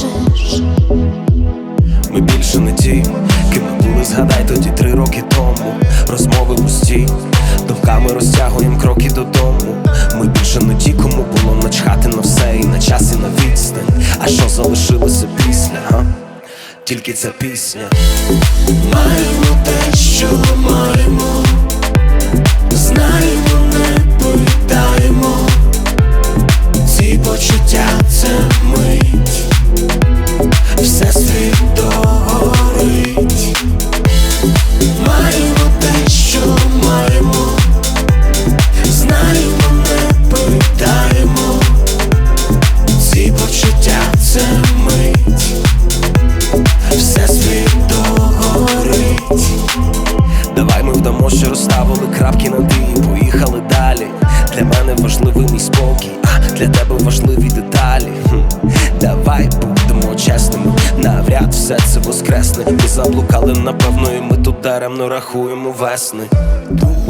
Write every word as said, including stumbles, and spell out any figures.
скажеш? Ми більше не ті, ким ми були, згадай тоді три роки тому. Розмови пусті, думками розтягуєм кроки додому. Ми більше не ті, кому було начхати на все і на час, і на відстань. А що залишилося після, га? Тільки ця пісня. Маємо те, що маємо, знаємо, не питаємо. Ці почуття — це мить, все світ догорить. Маємо те, що маємо, знаємо, не питаємо. Ці почуття — це мить, все світ догорить. Давай ми вдамо, що розставили крапки над «і» і поїхали далі. Для мене важливий мій спокій, а для тебе важливі деталі. Хм. Давай будемо чесними, навряд все це воскресне. Ми заблукали, напевно, і ми тут даремно рахуємо весни.